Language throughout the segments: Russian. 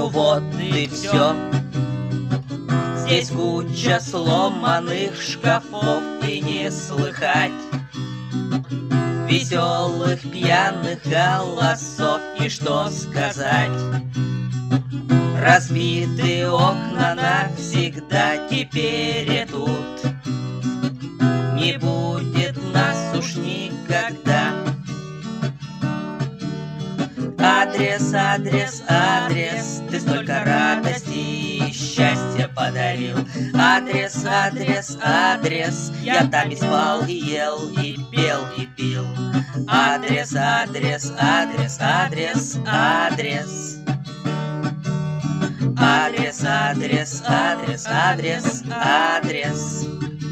Ну вот и все. Здесь куча сломанных шкафов, и не слыхать веселых пьяных голосов. И что сказать? Разбитые окна навсегда. Теперь и тут не будет нас уж никогда. Адрес, адрес, адрес, ты столько радости и счастья подарил. Адрес, адрес, адрес, я там и спал, и ел, и пел, и пил. Адрес, адрес, адрес, адрес, адрес. Адрес, адрес, адрес, адрес, адрес.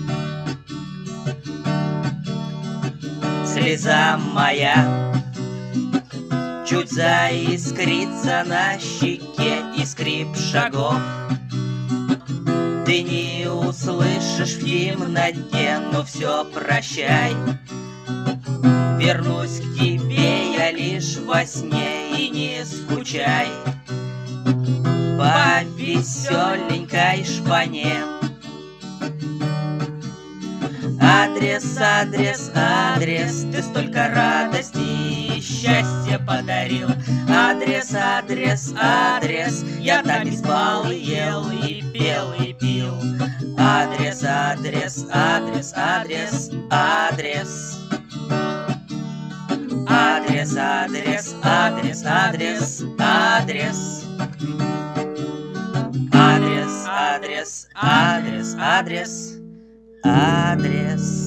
Слеза моя чуть заискрится на щеке, и скрип шагов ты не услышишь в темноте. Но все, прощай, вернусь к тебе я лишь во сне. И не скучай по веселенькой шпане. Адрес, адрес, адрес, ты столько радости и счастья подарил. Адрес, адрес, адрес, я там и спал, и ел, и пел, и пил. Адрес, адрес, адрес, адрес, адрес. Адрес, адрес, адрес, адрес, адрес. Адрес, адрес, адрес, адрес, адрес.